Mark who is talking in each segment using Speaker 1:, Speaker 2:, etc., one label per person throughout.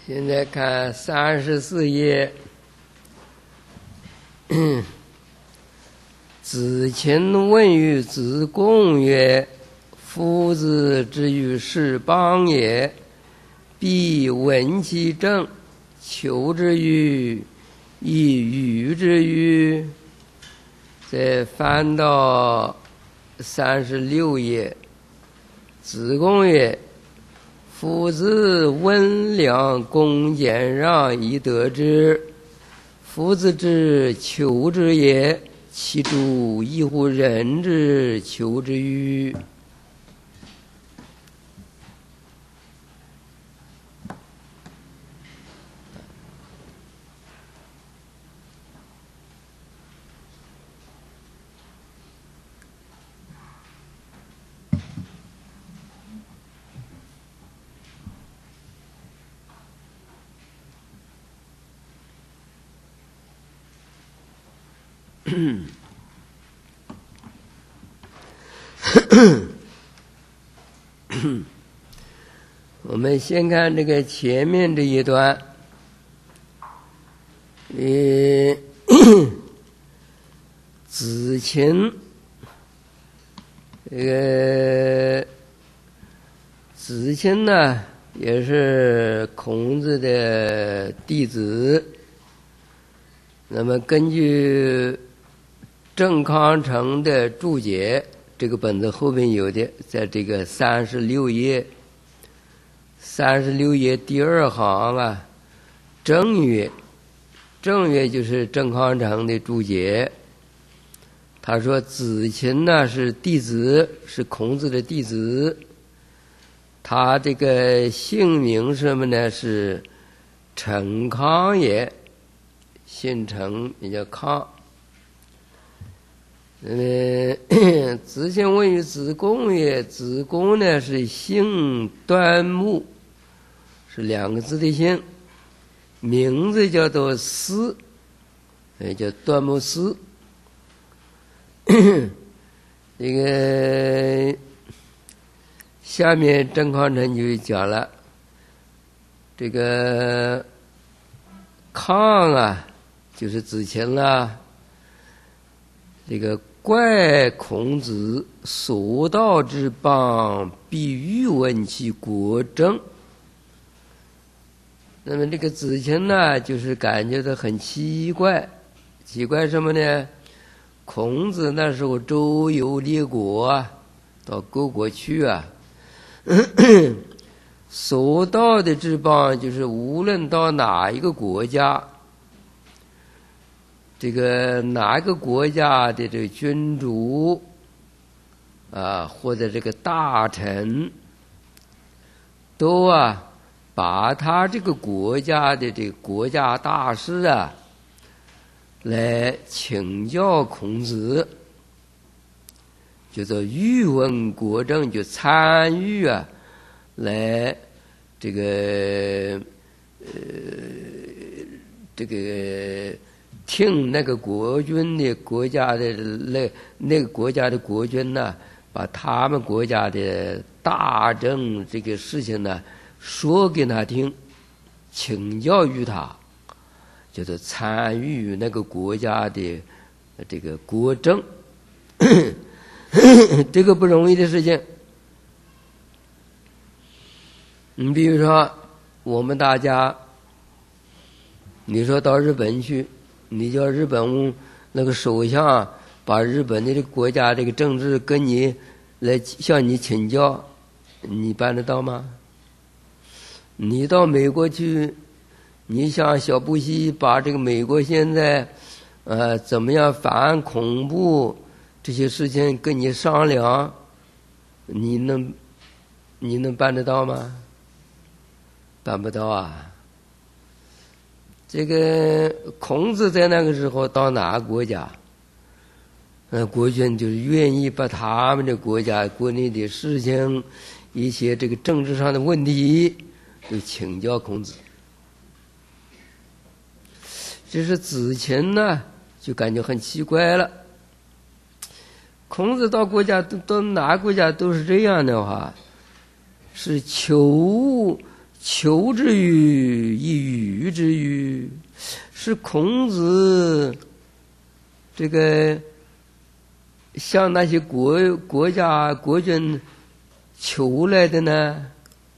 Speaker 1: 现在看34页，子禽问于子贡曰：“夫子之于是邦也，必闻其政，求之于，亦与之于。”再翻到36页，子贡曰：“夫子温良恭俭让以得之，夫子之求之也，其诸异乎人之求之与？”我们先看这个前面这一段，子禽，这个子禽呢，也是孔子的弟子。那么根据郑康成的注解，这个本子后面有的，在这个36页第2行啊，正曰就是郑康成的注解。他说子禽呢是弟子，是孔子的弟子，他这个姓名什么呢？是陈康也，姓陈也叫康。子禽问于子贡也，子贡呢是姓端木，是2个字的姓，名字叫做司，叫端木司。这个下面郑康成就讲了，这个康啊就是子禽了。这个怪孔子所到之邦，必欲闻其国政。那么这个子禽呢，就是感觉到很奇怪，奇怪什么呢？孔子那时候周游列国啊，到各国去啊，所到的之邦，就是无论到哪一个国家，这个哪个国家的这个君主啊，或者这个大臣，都把他这个国家的这个国家大事啊，来请教孔子，叫做欲闻国政，就参与来这个听那个国君的国家的那个国家的国君呢，把他们国家的大政这个事情呢说给他听，请教于他，就是参与那个国家的这个国政。这个不容易的事情。你比如说我们大家，你说到日本去，你叫日本那个首相把日本的这个国家这个政治跟你来向你请教，你办得到吗？你到美国去，你像小布希把这个美国现在怎么样反恐怖这些事情跟你商量，你能办得到吗？办不到啊。这个孔子在那个时候到哪个国家，国君就是愿意把他们的国家国内的事情，一些这个政治上的问题，就请教孔子。这是子禽呢，就感觉很奇怪了。孔子到哪个国家都是这样的话，是求求之欲，亦予之欲，是孔子这个向那些国家国君求来的呢？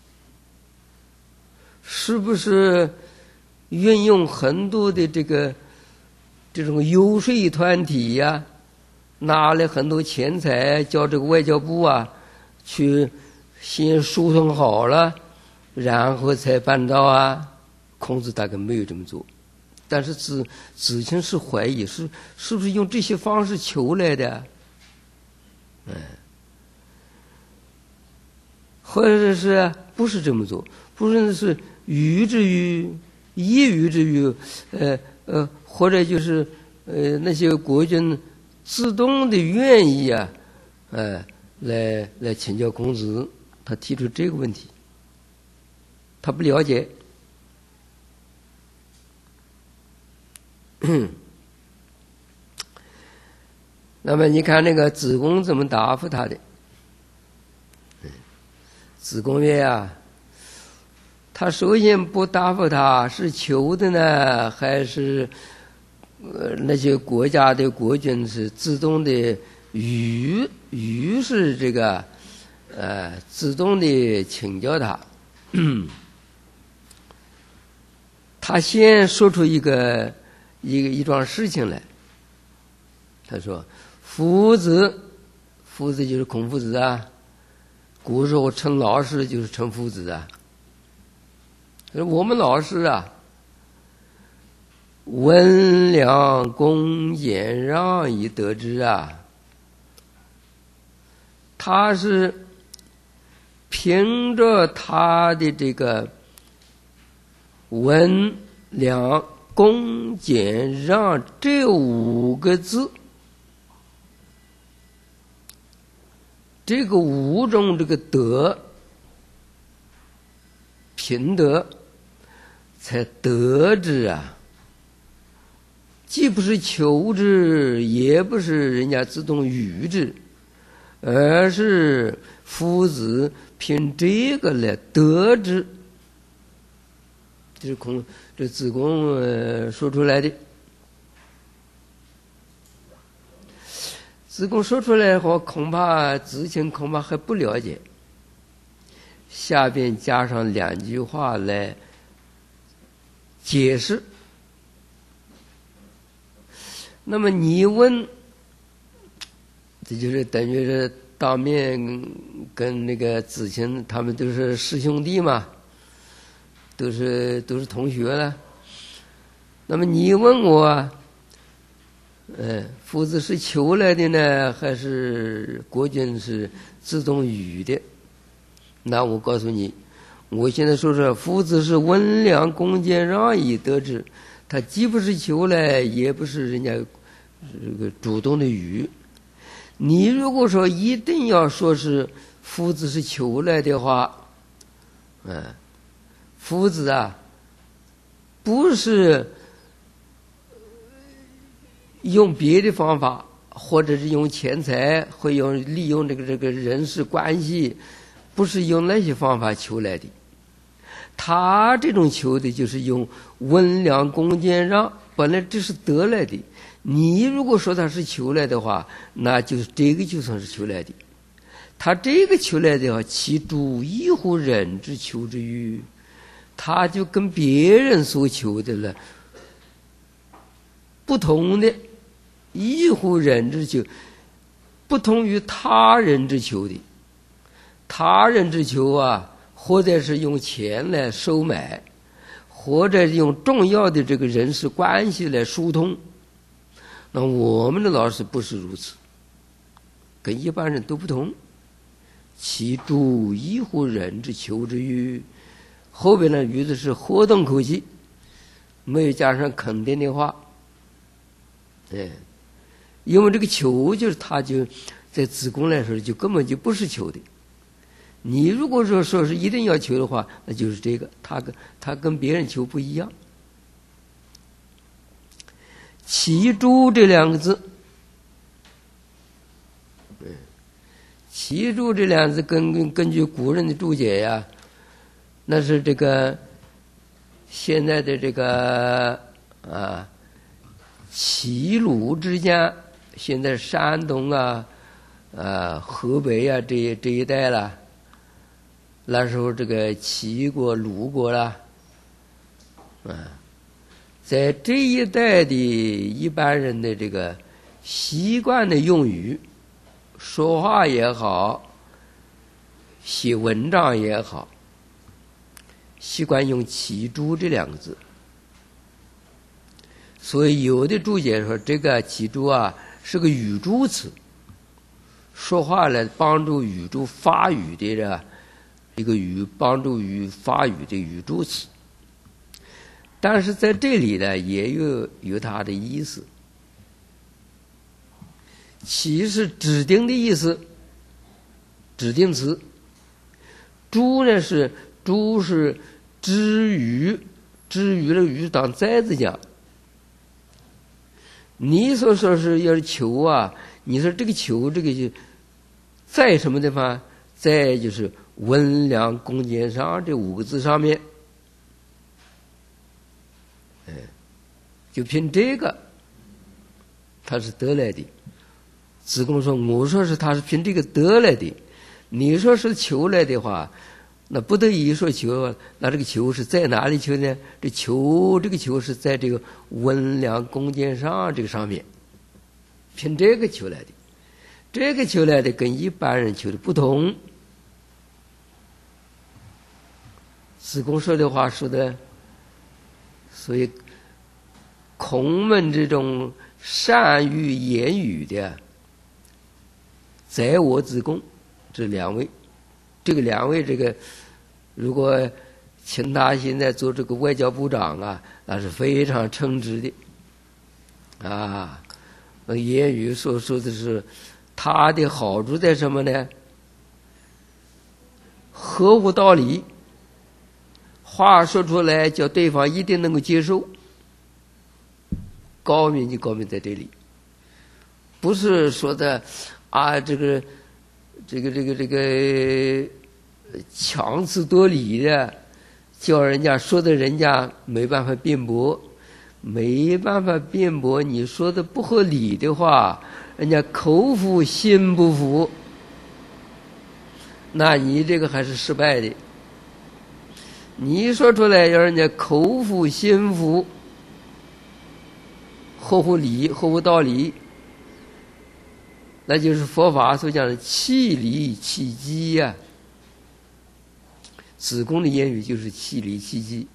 Speaker 1: 是不是运用很多的这种游说团体呀，拿了很多钱财，叫这个外交部啊去先疏通好了，然后才办到啊？孔子大概没有这么做，但是子卿是怀疑是不是用这些方式求来的？或者是不是这么做？不是予之欲，亦予之欲，或者就是那些国君自动的愿意啊，来请教孔子，他提出这个问题，他不了解。那么你看那个子贡怎么答复他的？子贡曰啊，他首先不答复他是求的呢，还是那些国家的国君是自动的予是这个自动的请教他。他先说出一桩事情来。他说夫子就是孔夫子啊，古时候称老师就是称夫子啊。我们老师啊，温良恭俭让以得之啊，他是凭着他的这个温良恭俭让这5个字，这个5种这个德品德才得之啊，既不是求之，也不是人家自动予之，而是夫子凭这个来得之。这是这子贡说出来的。子贡说出来后，子卿恐怕还不了解，下边加上2句话来解释。那么你问，这就是等于是当面跟那个子卿他们都是师兄弟嘛，都是同学了。那么你问我，夫子是求来的呢，还是国君是自动予的？那我告诉你，我现在说夫子是温良恭俭让以得之，他既不是求来，也不是人家这个主动的予。你如果说一定要说是夫子是求来的话，夫子啊，不是用别的方法，或者是用钱财，会利用这个人事关系，不是用那些方法求来的。他这种求的就是用温良恭俭让，本来这是得来的。你如果说他是求来的话，那就是这个就算是求来的。他这个求来的话，其主异乎人之求之欲，他就跟别人所求的了不同的，异乎人之求，不同于他人之求的。他人之求啊，或者是用钱来收买，或者是用重要的这个人事关系来疏通。那我们的老师不是如此，跟一般人都不同。其主异乎人之求之欲，后边呢语子是活动口气，没有加上肯定的话。因为这个求就是他就在子贡来说就根本就不是求的。你如果说是一定要求的话，那就是这个他跟别人求不一样。其主这2个字，其主这2个字根据古人的注解呀， 那是这个现在的这个齐鲁之间，现在山东河北这一带了。那时候这个齐国、鲁国了，在这一带的一般人的这个习惯的用语，说话也好，写文章也好，习惯用齐诸这两个字。所以有的注解说这个齐诸是个语助词，说话来帮助语助发语的一个帮助发语的语助词。但是在这里呢，也有它的意思。齐是指定的意思，指定词。诸呢是知语，知语的语当在字讲。你所说是要是求你说这个求这个在什么地方？在就是温良恭俭让这5个字上面，就凭这个，他是得来的。子贡说：“我说是他是凭这个得来的，你说是求来的话，那不得已说求，那这个求是在哪里求呢？这个求是在这个温良恭俭让这个上面，凭这个求来的。这个求来的跟一般人求的不同。”子贡说的话说的，所以孔门这种善于言语的，在我子贡这2位，这个2位如果请他现在做这个外交部长那是非常称职的言语所说的是他的好处在什么呢？合乎道理，话说出来叫对方一定能够接受。高明就高明在这里，不是说的这个强词夺理的，叫人家说的人家没办法辩驳，你说的不合理的话，人家口服心不服，那你这个还是失败的。你说出来要人家口服心服，合乎理合乎道理，那就是佛法所讲的气理气机子贡的言语就是气理气机。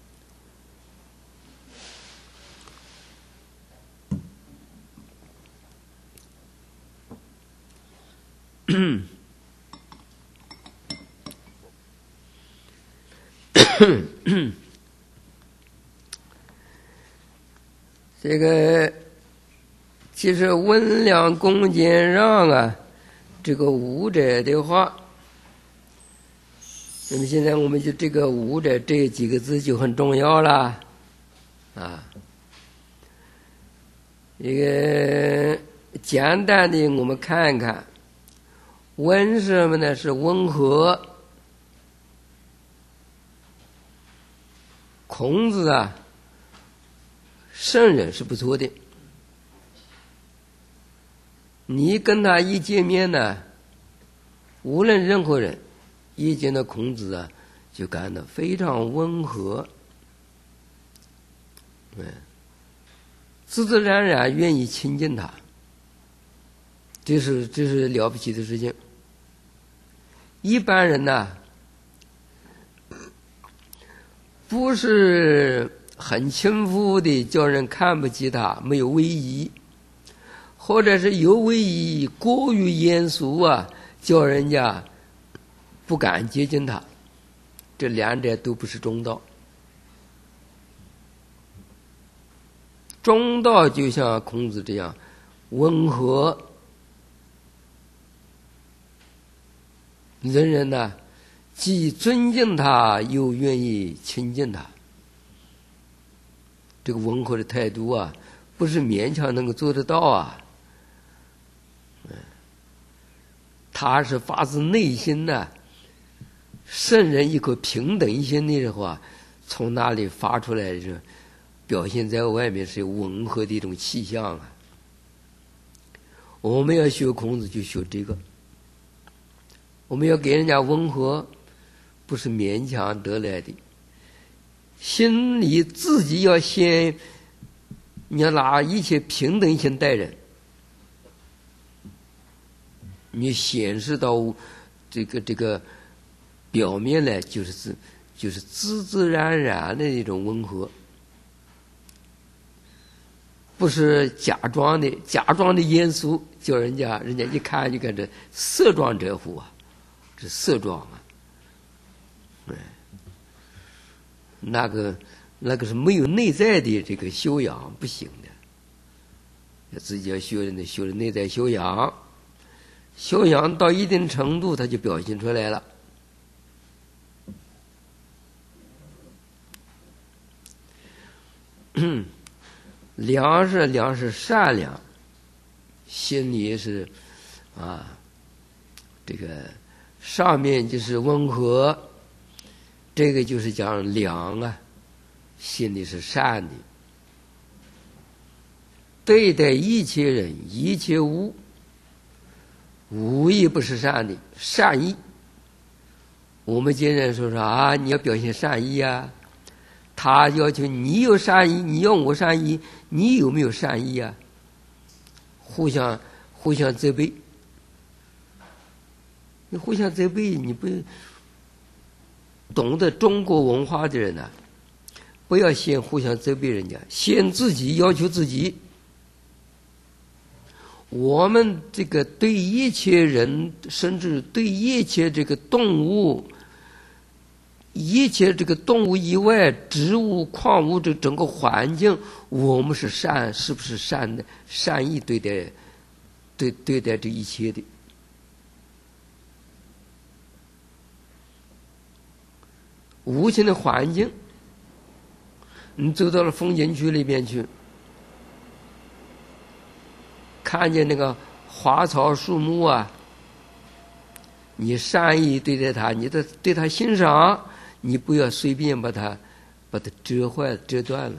Speaker 1: 这个其实温良恭俭让这个5者的话，那么现在我们就这个5者这几个字就很重要了一个简单的我们看看，温是什么呢？是温和。孔子圣人是不错的，你跟他一见面呢，无论任何人一见到孔子就感到非常温和，自自然然愿意亲近他，这是了不起的事情。一般人不是很轻浮的，叫人看不起他，没有威仪，或者是有威仪，过于严肃叫人家不敢接近他，这2者都不是中道。中道就像孔子这样温和，人既尊敬他又愿意亲近他，这个温和的态度不是勉强能够做得到他是发自内心圣人一颗平等心的话，从哪里发出来的，表现在外面是温和的一种气象啊。我们要学孔子就学这个，我们要给人家温和，不是勉强得来的，心里自己要先，你要拿一切平等心待人，你显示到这个表面来，就是自自然然的一种温和，不是假装的严肃，叫人家一看就看这色装者乎啊，这色装啊，那个是没有内在的这个修养不行的，自己要修的内在修养，修养到一定程度，它就表现出来了。良是善良，心里是啊，这个上面就是温和，这个就是讲良啊，心里是善的，对待一切人一切物，无一不是善的，善意。我们今天说啊，你要表现善意啊，他要求你有善意，你要我善意，你有没有善意啊？互相责备，你互相责备，你不懂得中国文化的人呢，不要先互相责备人家，先自己要求自己。我们这个对一切人，甚至对一切这个动物，一切这个动物以外，植物、矿物这整个环境，我们是不是善意对待这一切的？无形的环境，你走到了风景区里边去，看见那个花草树木啊，你善意对待它，你对它欣赏，你不要随便把它折坏折断了。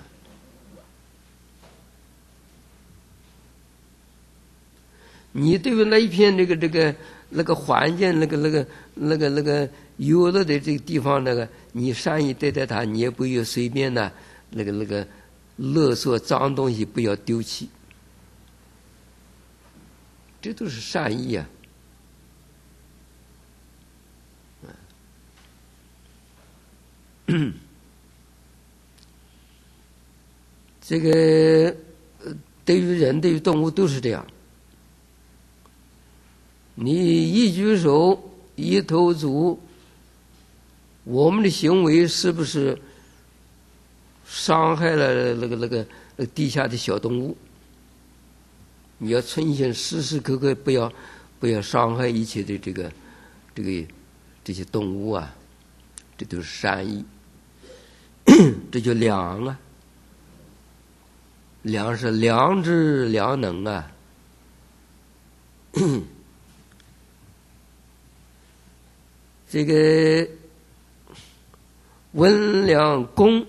Speaker 1: 你对于那一片那个环境，那个游乐的这个地方，你善意对待它，你也不要随便的那个垃圾脏东西不要丢弃，这都是善意啊。这个对于人对于动物都是这样，你一举手一投足，我们的行为是不是伤害了那个地下的小动物？你要存心时时刻刻不要伤害一切的这些动物啊，这都是善意。这就良啊，良是良知良能啊。这个温良恭，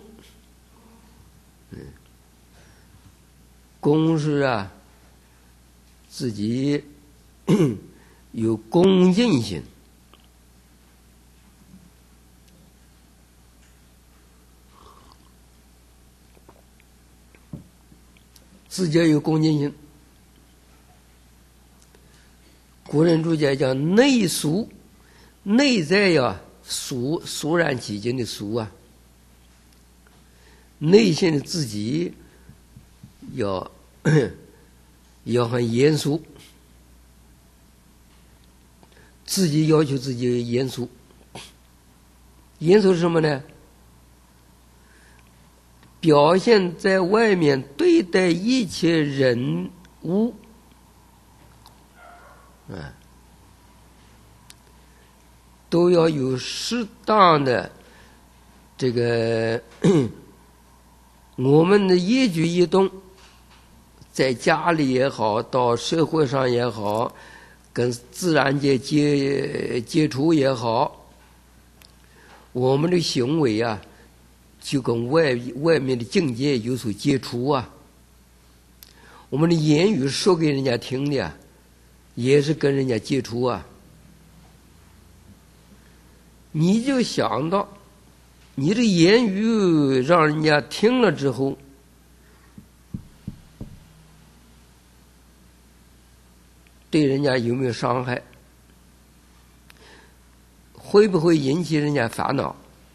Speaker 1: 恭是啊，自己有恭敬心，自己有恭敬心。古人注解讲内肃，内在呀肃然起敬的肃啊，内心的自己要很严肃，自己要求自己严肃。严肃是什么呢？表现在外面对待一切人物，都要有适当的这个我们的一举一动，在家里也好，到社会上也好，跟自然界接触也好， 我们的行为啊，就跟外面的境界有所接触啊。我们的言语说给人家听的啊，也是跟人家接触啊。你就想到，你的言语让人家听了之后，对人家有没有伤害？会不会引起人家烦恼？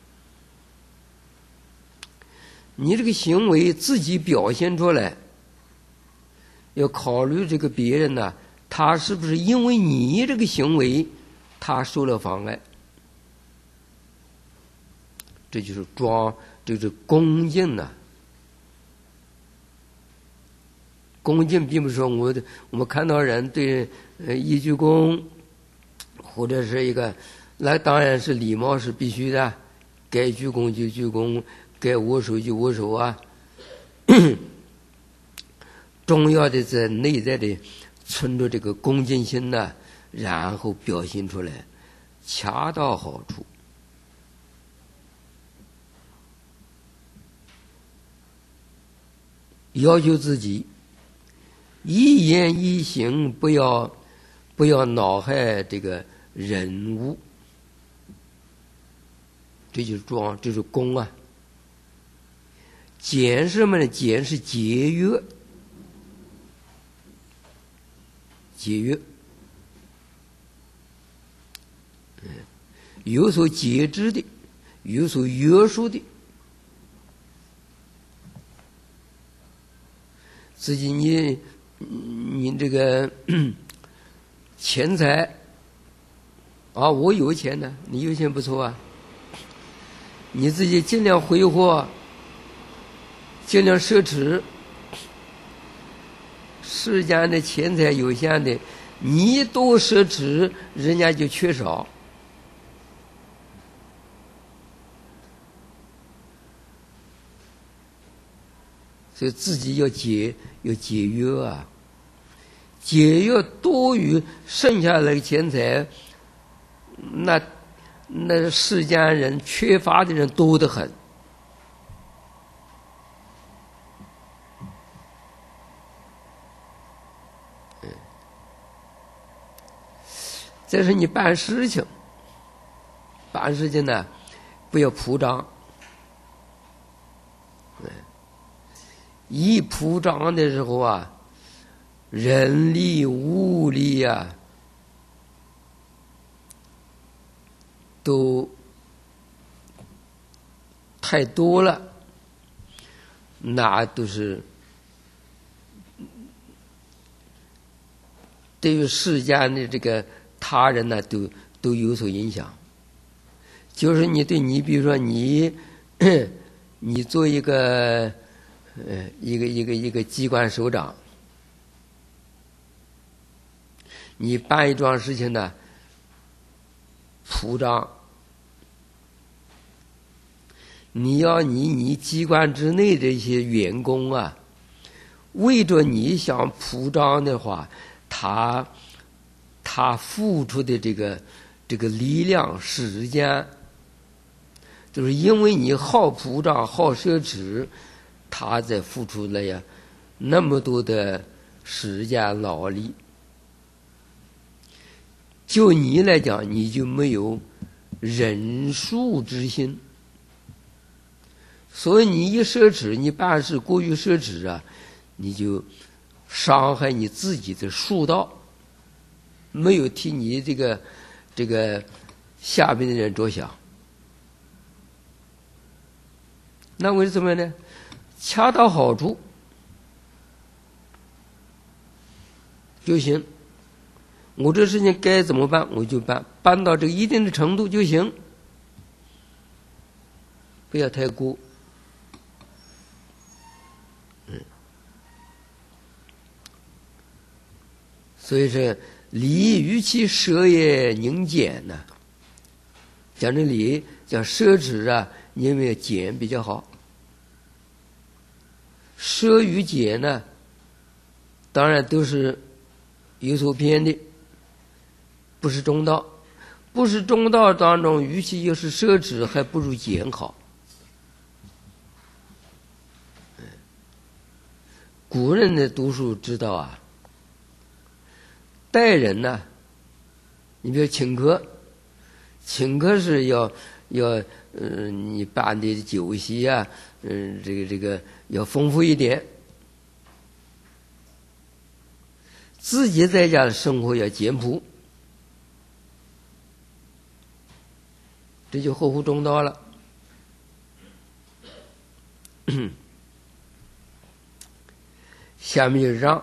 Speaker 1: 你这个行为自己表现出来，要考虑这个别人呢，他是不是因为你这个行为，他受了妨碍？这就是这是恭敬呢。恭敬并不是说我们看到人对一鞠躬，或者是一个，那当然是礼貌是必须的，该鞠躬就鞠躬，该握手就握手啊。重要的在内在的存着这个恭敬心呢，然后表现出来，恰到好处。要求自己一言一行不要恼害这个人物，这就是这是恭啊。俭是什么呢？俭是节约，有所节制的，有所约束的。自己你这个钱财啊，我有钱呢，你有钱不错啊，你自己尽量挥霍，尽量奢侈。世间的钱财有限的，你多奢侈，人家就缺少。所以自己要节约啊，节约多余剩下来的钱财，那世间人缺乏的人多得很。这是你办事情呢，不要铺张。一铺张的时候啊，人力物力啊，都太多了，那都是对于世间的这个他人呢，都有所影响。就是你比如说你做一个机关首长，你办一桩事情呢，铺张，你机关之内这些员工啊，为着你想铺张的话，他付出的这个力量时间，就是因为你好铺张好奢侈，他在付出了呀那么多的时间劳力。就你来讲，你就没有忍术之心，所以你一奢侈，你办事过于奢侈啊，你就伤害你自己的术道，没有替你这个下边的人着想。那为什么呢？恰到好处就行。我这事情该怎么办我就办到这个一定的程度就行，不要太过。所以说礼于其奢也宁俭呢，讲这礼讲奢侈啊，因为俭比较好。奢与俭呢，当然都是有所偏的，不是中道。 不是中道当中，与其又是奢侈，还不如俭好。古人的读书知道啊，待人呢，你比如请客，请客是要你办的酒席啊，这个要丰富一点。自己在家的生活要简朴，这就合乎中道了。下面就是让，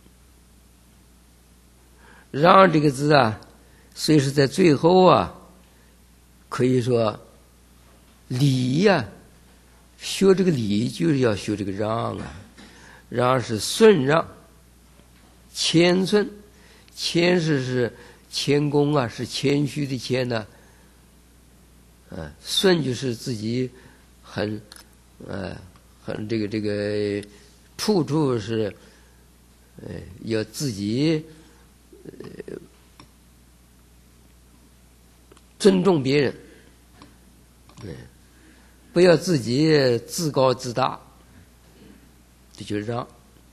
Speaker 1: 让这个字啊，虽是在最后啊，可以说礼呀，学这个礼就是要学这个让啊，让是顺让。谦顺，谦是谦恭啊，是谦虚的谦呢。顺就是自己很这个处处是要自己尊重别人，不要自己自高自大，这就是让。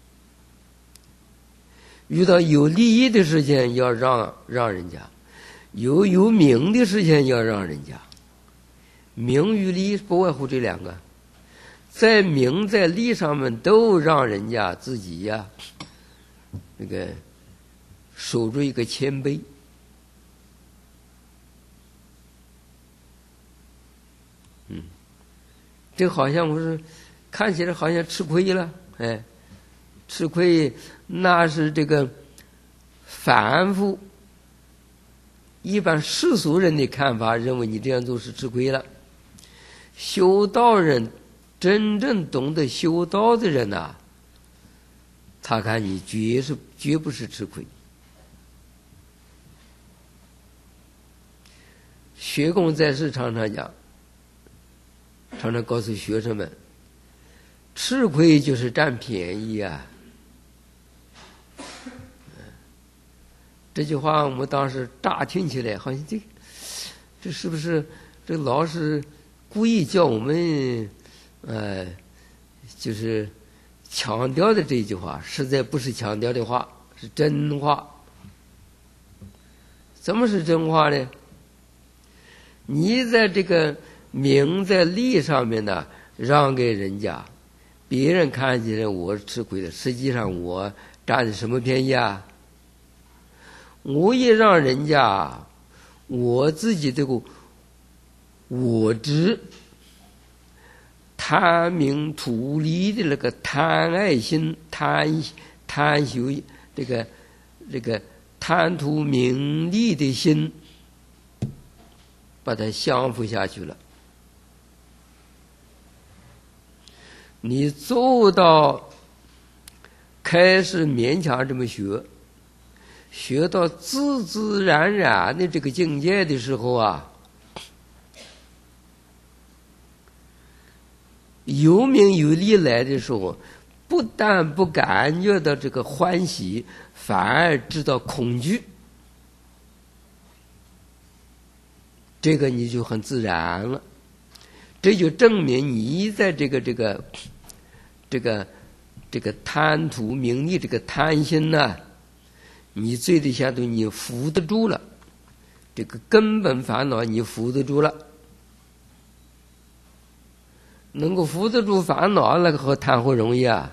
Speaker 1: 遇到有利益的事情要让人家，有名的事情要让人家。名与利不外乎这两个，在名在利上面都让人家自己呀，这个守住一个谦卑。这好像不是看起来好像吃亏了，吃亏那是这个凡夫一般世俗人的看法，认为你这样做是吃亏了。修道人真正懂得修道的人呐，他看你绝不是吃亏。学供在世常常讲，常常告诉学生们，吃亏就是占便宜啊。这句话我们当时乍听起来好像这是不是这老师故意叫我们就是强调的这句话，实在不是强调的话，是真话。怎么是真话呢？你在这个名在利上面呢，让给人家，别人看起来我是吃亏的，实际上我占的什么便宜啊？我也让人家，我自己这个我执贪名图利的那个贪爱心、贪求这个贪图名利的心，把它降服下去了。你做到开始勉强这么学到自自然然的这个境界的时候啊，有名有利来的时候，不但不感觉到这个欢喜，反而知道恐惧。这个你就很自然了，这就证明你在这个贪图名利这个贪心呢，你最低限度你扶得住了，这个根本烦恼你扶得住了，能够扶得住烦恼，那个和贪火容易啊。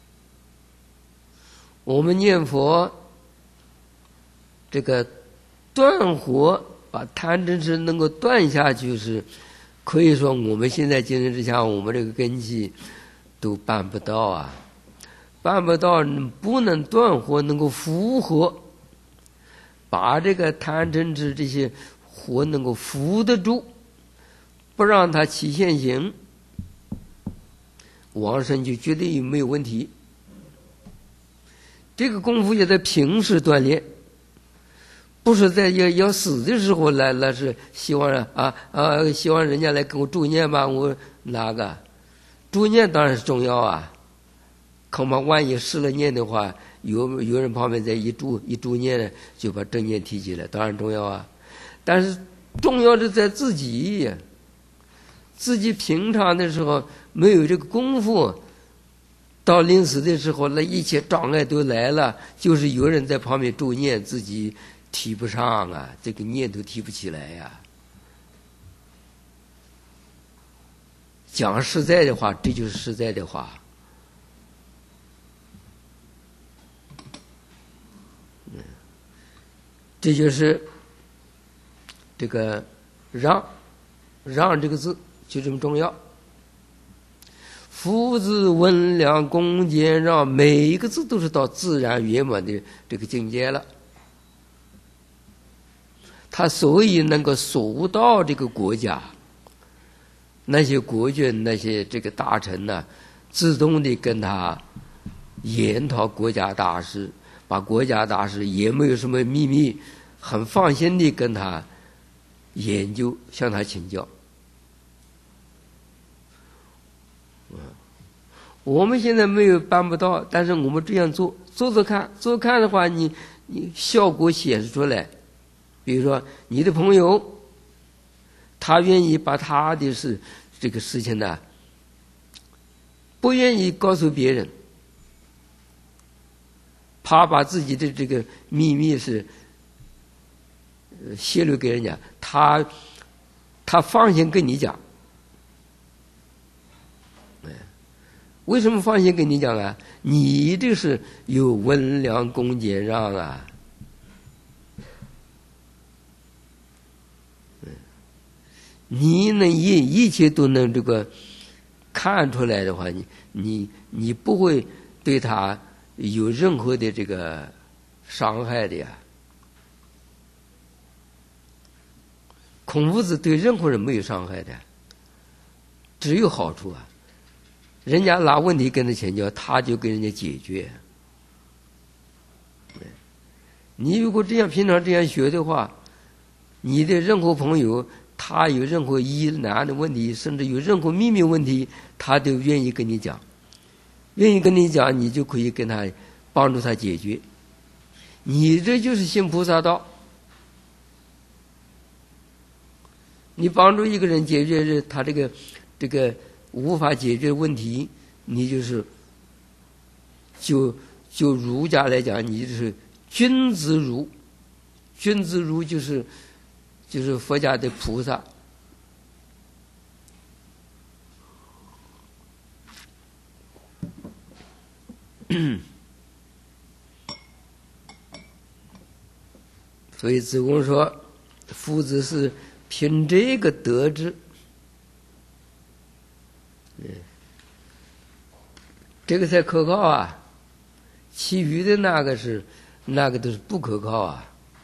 Speaker 1: 我们念佛，这个断火，把贪嗔痴能够断下去，是可以说我们现在精神之下，我们这个根器都办不到啊。办不到，不能断火，能够伏火，把这个贪嗔痴这些火能够伏得住，不让它起现行，往生就绝对没有问题。这个功夫也在平时锻炼，不是在要死的时候来，那是希望希望人家来给我助念吧，我哪个助念当然是重要啊。恐怕万一失了念的话，有人旁边在一助念呢，就把正念提起来，当然重要啊。 但是重要的在自己，自己平常的时候没有这个功夫，到临死的时候，那一切障碍都来了，就是有人在旁边助念，自己提不上啊，这个念头提不起来呀。讲实在的话，这就是实在的话。这就是这个让这个字就这么重要。夫子温良恭俭让，每一个字都是到自然圆满的这个境界了。他所以能够守到这个国家，那些国君那些这个大臣呢，自动的跟他研讨国家大事，把国家大事也没有什么秘密，很放心的跟他研究，向他请教。我们现在没有办不到，但是我们这样做看的话，你效果显示出来。比如说你的朋友，他愿意把他的这个事情呢，不愿意告诉别人，怕把自己的这个秘密是泄露给人家，他放心跟你讲。为什么放心跟你讲啊？你这是有温良恭俭让啊。你能一切都能这个看出来的话，你不会对他有任何的这个伤害的呀。孔夫子对任何人没有伤害的，只有好处啊。人家拿问题跟他请教，他就给人家解决。你如果这样平常这样学的话，你的任何朋友，他有任何疑难的问题，甚至有任何秘密问题，他都愿意跟你讲，你就可以跟他帮助他解决。你这就是行菩萨道。你帮助一个人解决他这个无法解决的问题，你就儒家来讲，你就是君子儒。君子儒就是佛家的菩萨。所以子贡说，夫子是凭这个得之。这个才可靠啊，其余的那个都是不可靠啊。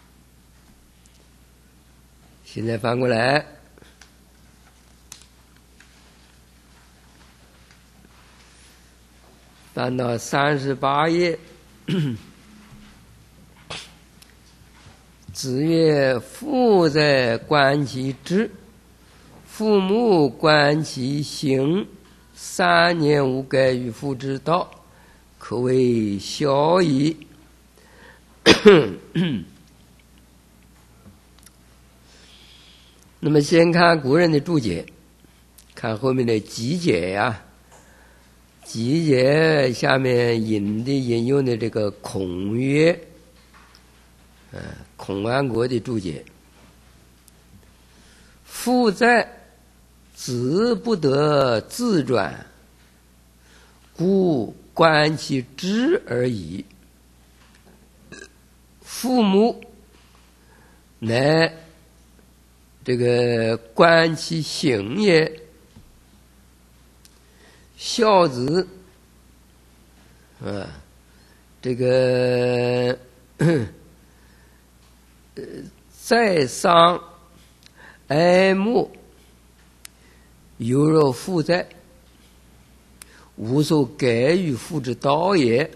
Speaker 1: 现在翻过来，翻到38页。子曰：父在，观其志；父母，观其行。3年无改于父之道，可谓孝矣。那么先看古人的注解，看后面的集解呀。集解下面引用的这个孔曰，孔安国的注解：父在，子不得自转，故观其知而已。父母乃这个观其行也。孝子这个在丧哀慕，犹若父在，无所改于父之道也。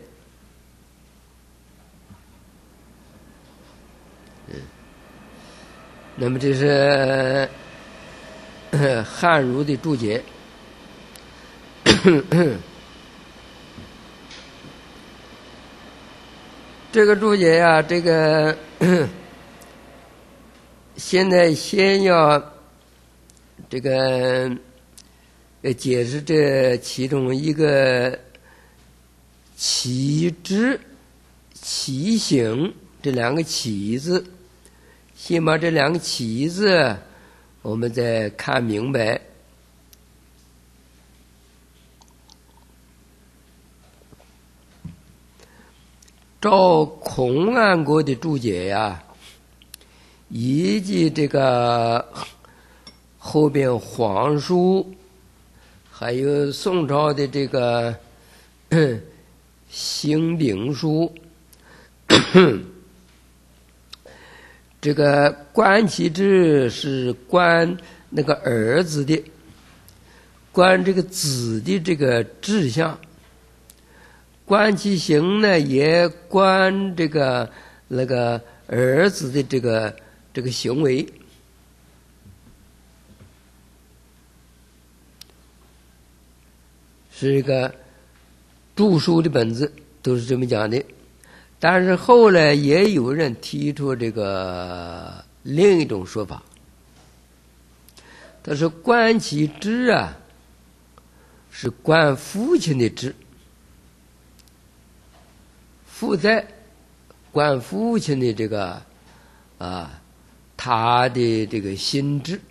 Speaker 1: 那么这是汉儒的注解。这个注解呀，这个现在先要这个解释这其中一个起知、起行这两个起字，先把这两个起字我们再看明白。照孔安国的注解呀，以及这个后边皇书，还有宋朝的这个兴兵书，这个观其志是观那个儿子的，观这个子的这个志向。观其行呢，也观这个那个儿子的这个行为。是一个著书的本子都是这么讲的，但是后来也有人提出这个另一种说法，他说观其志啊，是观父亲的志。父在观父亲的这个他的这个心志，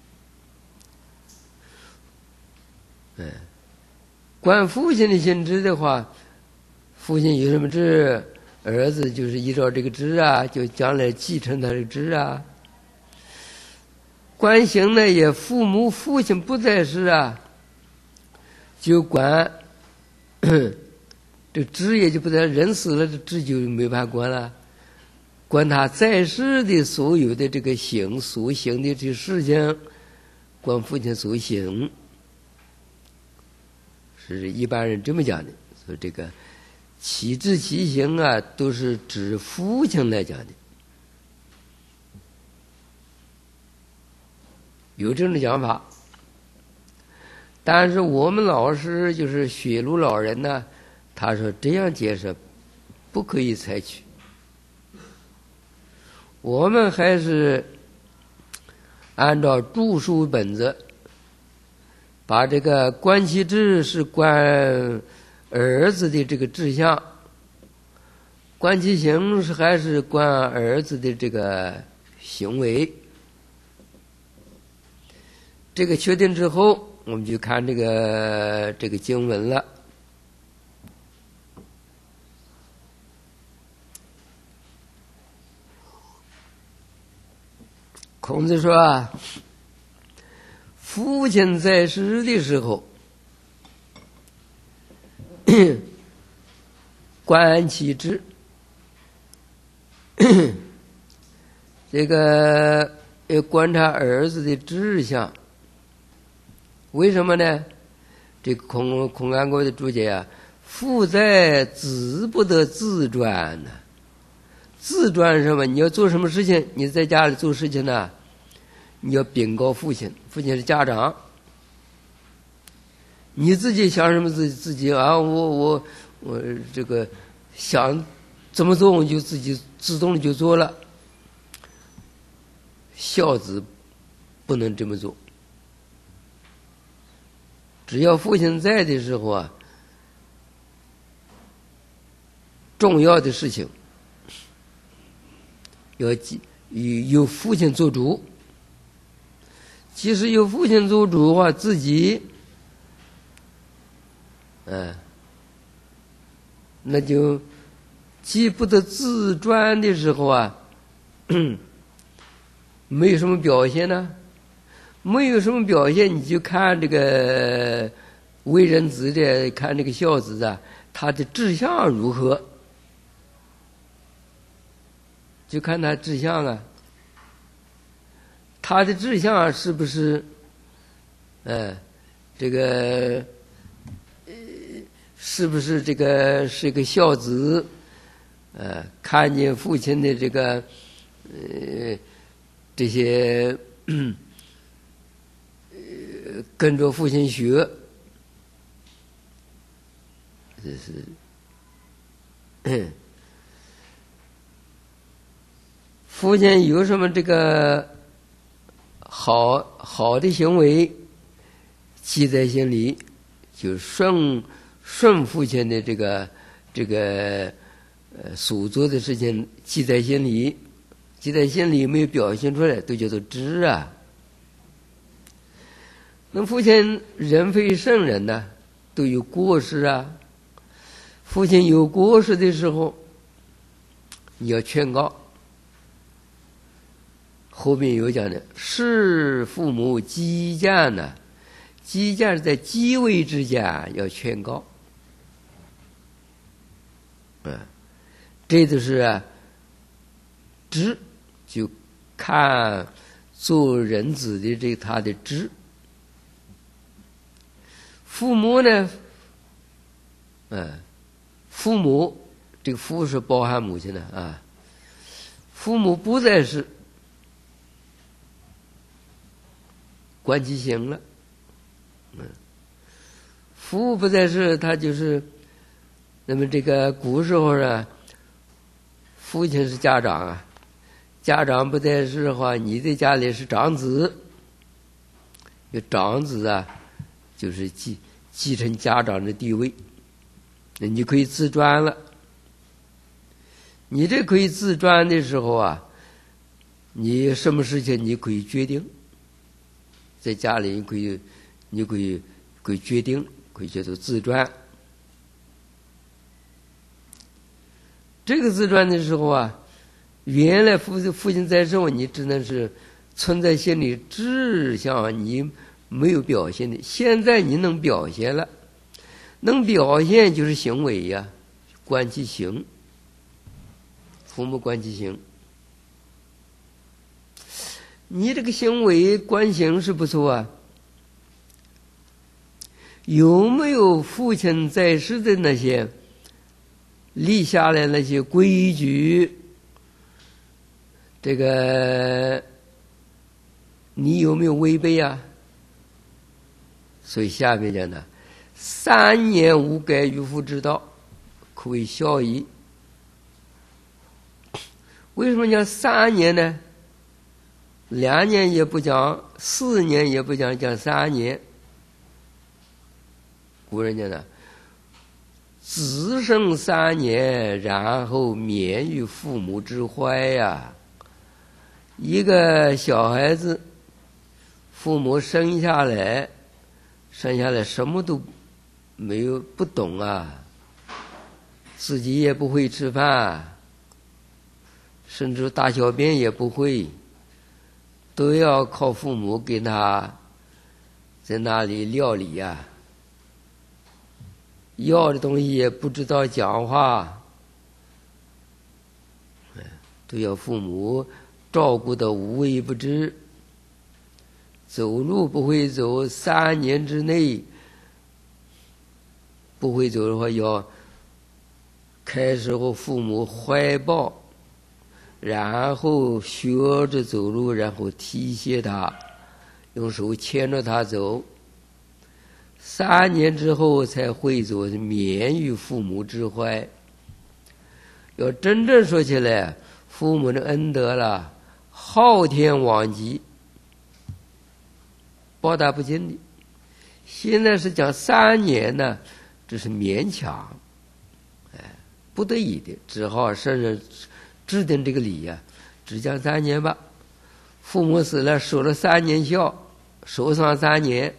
Speaker 1: 观父亲的心志的话，父亲有什么志，儿子就是依照这个志啊，就将来继承他的志啊。观行呢，也父亲不在世啊，就观这知也就不在，人死了，这知就没法观了。观他在世的所有的这个所行的这事情，观父亲所行，是一般人这么讲的。所以这个其志其行啊，都是指父亲来讲的，有这种讲法。但是我们老师就是雪庐老人呢，他说这样解释不可以采取，我们还是按照著书本子，把这个观其志是观儿子的这个志向，观其行是还是观儿子的这个行为。这个确定之后，我们就看这个经文了。孔子说啊，父亲在世的时候，观其志，这个要观察儿子的志向。为什么呢？这个孔安国的注解啊，父在子不得自专呢。自专是什么？你要做什么事情，你在家里做事情呢，你要禀告父亲，父亲是家长。你自己想什么自己啊，我这个想怎么做，我就自己自动的就做了。孝子不能这么做。只要父亲在的时候啊，重要的事情要由父亲做主。即使由父亲做主的话，自己那就既不得自专的时候啊，没有什么表现呢？没有什么表现，你就看这个为人子的，看这个孝子啊，他的志向如何，就看他志向啊，他的志向是不是这个是不是这个是一个孝子，看见父亲的这个这些跟着父亲学，这是父亲有什么这个好的行为记在心里，就顺父亲的这个所做的事情记在心里，记在心里没有表现出来，都叫做知啊。那父亲人非圣人呢，都有过失啊。父亲有过失的时候，你要劝告。后面有讲的，是父母激谏呢，激谏是在机位之间要劝告。这就是知，就看做人子的他的知。父母呢，父母这个父是包含母亲的啊。父母不再是观其行了，父不再是他就是，那么这个古时候啊，父亲是家长啊，家长不再是的话，你在家里是长子，有长子啊，就是继承家长的地位，那你可以自专了。你这可以自专的时候啊，你什么事情你可以决定，在家里你可以决定，可以叫做自专。这个自专的时候啊，原来父亲在时候，你只能是存在心里志向，你没有表现的。现在你能表现了，能表现就是行为呀，观其行。父母观其行，你这个行为观行是不错啊。有没有父亲在世的那些立下来那些规矩？这个你有没有违背啊？所以下面讲的3年无改于父之道，可谓孝矣。为什么讲3年呢？2年也不讲，4年也不讲，讲3年。古人讲的，子生3年，然后免于父母之怀呀。一个小孩子，父母生下来什么都没有，不懂啊，自己也不会吃饭，甚至大小便也不会，都要靠父母给他在那里料理呀。要的东西也不知道讲话，都要父母照顾得无微不至。走路不会走，3年之内不会走的话，要开始和父母怀抱，然后学着走路，然后提携他，用手牵着他走。3年之后才会走，免于父母之怀。要真正说起来，父母的恩德了，昊天罔极，报答不尽的。现在是讲3年呢，这是勉强，不得已的，只好圣人制定这个礼呀，只讲3年吧。父母死了，守了3年孝，守上3年，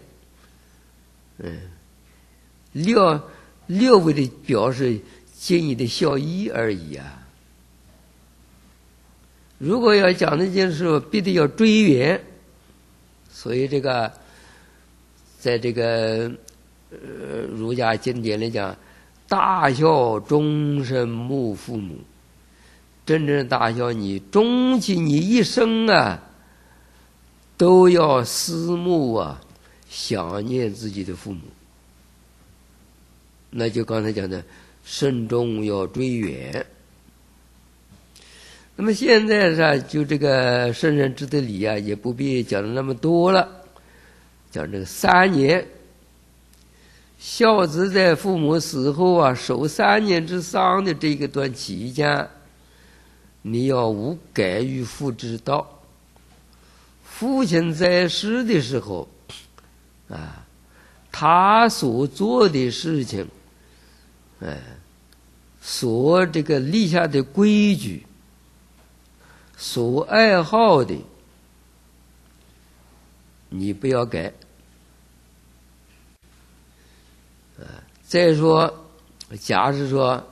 Speaker 1: 略微的表示尽你的孝义而已啊。如果要讲这件事，必定要追远。所以这个在这个儒家经典里讲，大孝终身慕父母。真正大孝，你终其你一生啊，都要思慕啊，想念自己的父母。那就刚才讲的，慎终要追远。那么现在是就这个圣人之的礼啊，也不必讲的那么多了，讲这个3年。孝子在父母死后啊，守3年之丧的这个段期间，你要无改于父之道。 父亲在世的时候啊，他所做的事情，所这个立下的规矩，所爱好的，你不要改。再说，假使说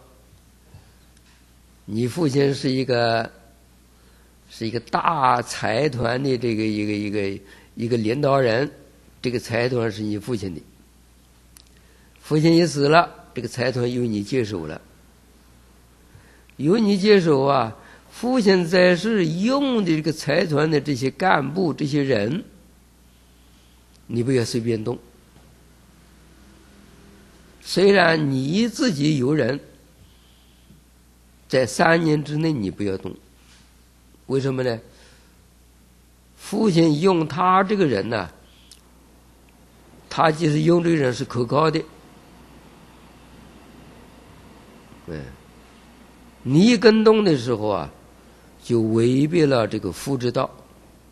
Speaker 1: 你父亲是一个大财团的这个一个领导人，这个财团是你父亲的，父亲一死了，这个财团由你接手了，由你接手啊，父亲在世用的这个财团的这些干部这些人，你不要随便动。虽然你自己有人，在3年之内你不要动。为什么呢？父亲用他这个人呢，他即使用这个人是可靠的，你一跟动的时候啊，就违背了这个父之道。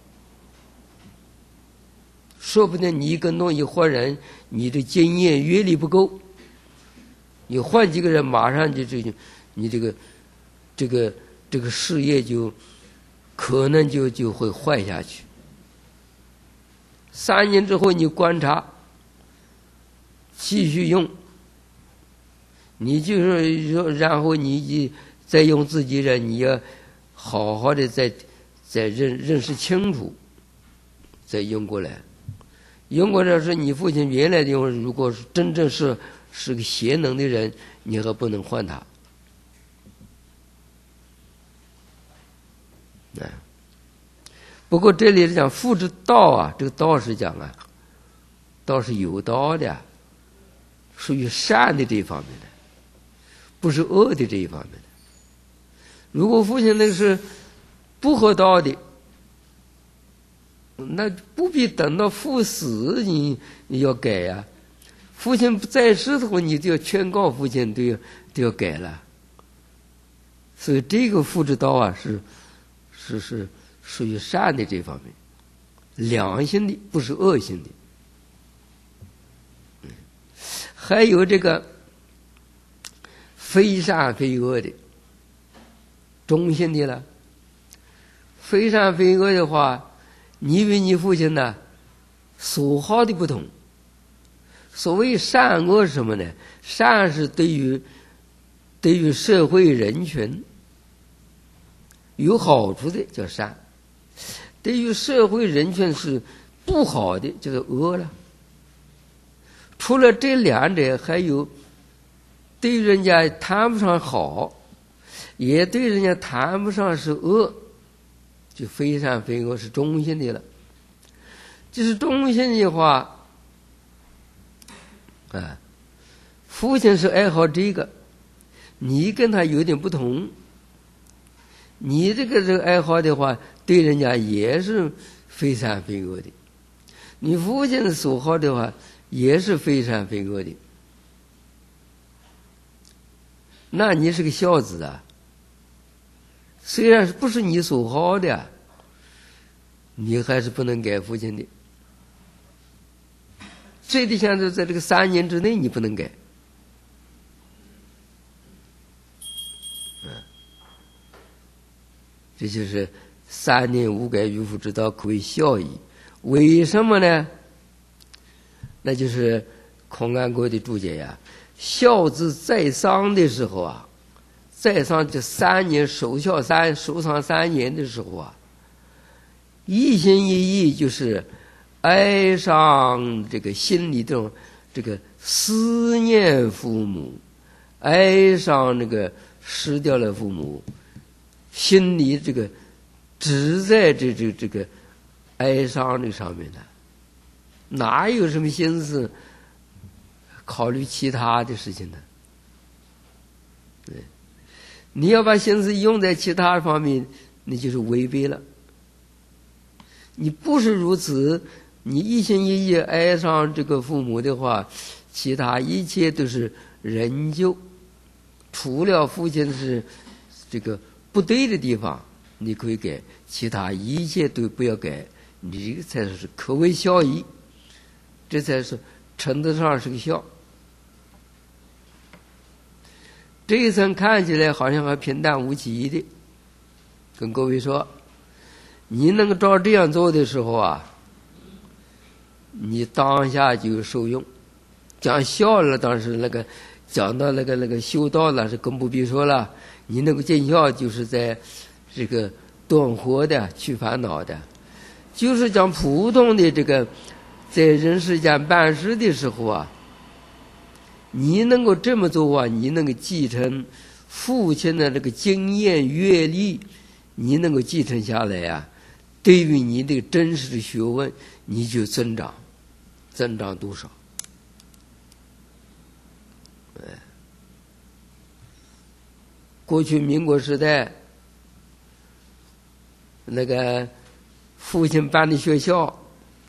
Speaker 1: 说不定你一跟动一换人，你的经验阅历不够，你换几个人，马上就你这个事业就可能就会坏下去。3年之后你观察，继续用，你就是说，然后你再用自己人，你要好好的再认识清楚，再用过来。用过来是你父亲原来的用，如果真正是个贤能的人，你还不能换他。不过这里讲父之道啊，这个道是讲啊，道是有道的，属于善的这一方面的，不是恶的这一方面的。如果父亲那个是不合道的，那不必等到父死你要改呀。父亲在世的时候，你就要劝告父亲都要改了。所以这个父之道啊，是属于善的这方面，良心的，不是恶心的。还有这个非善非恶的，中性的了。非善非恶的话，你与你父亲呢所好的不同。所谓善恶是什么呢？善是对于社会人群有好处的叫善，对于社会人群是不好的就是恶了。除了这两者，还有对人家谈不上好，也对人家谈不上是恶，就非善非恶，是中性的了。就是中性的话父亲是爱好这个，你跟他有点不同，你这个爱好的话，对人家也是非善非恶的。你父亲所好的话，也是非善非恶的。那你是个孝子啊，虽然不是你所好的，你还是不能改父亲的。这得像是在这个3年之内你不能改。这就是3年无改于父之道，可谓孝矣。为什么呢？那就是孔安国的注解呀。孝子在丧的时候啊，在丧这3年守孝守丧3年的时候啊，一心一意就是哀伤这个心里这个思念父母，哀伤那个失掉了父母，心里这个只在这个哀伤这上面的，哪有什么心思考虑其他的事情呢？对，你要把心思用在其他方面，那就是违背了。你不是如此，你一心一意爱上这个父母的话，其他一切都是人就，除了父亲是这个不对的地方你可以改，其他一切都不要改， 你这个才是可谓孝义，这才是称得上是个孝。这一层看起来好像还平淡无奇的，跟各位说，你能够照这样做的时候啊，你当下就受用。讲孝了，当时讲到那个修道了，是更不必说了。你能够尽孝，就是在这个断惑的、去烦恼的，就是讲普通的这个在人世间办事的时候啊，你能够这么做啊，你能够继承父亲的这个经验阅历，你能够继承下来啊，对于你的真实的学问，你就增长多少？过去民国时代，那个父亲办的学校，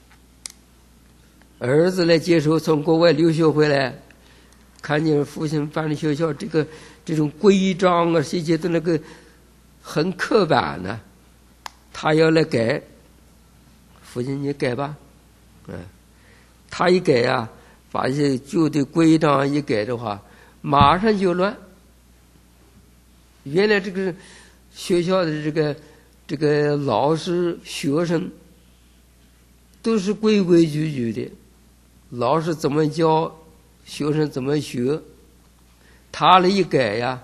Speaker 1: 儿子来接受从国外留学回来，看见父亲办的学校，这种规章啊，这些的那个很刻板呢，他要来改，父亲你改吧，他一改啊，把一些旧的规章一改的话，马上就乱。原来这个学校的这个老师学生都是规规矩矩的，老师怎么教，学生怎么学，他了一改呀，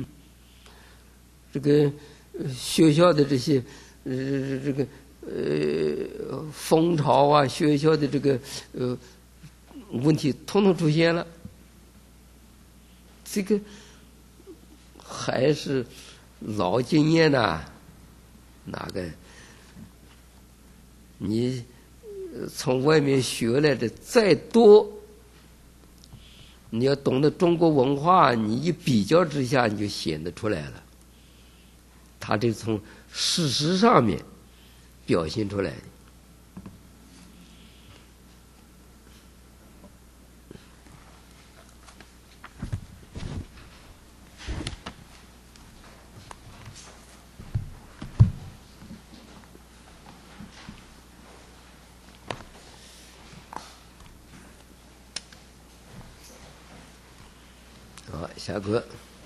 Speaker 1: 这个学校的这些风潮啊，学校的这个问题统统出现了。这个还是老经验呐，那个你从外面学来的再多，你要懂得中国文化，你一比较之下，你就显得出来了。他这从事实上面表现出来的。好，下课。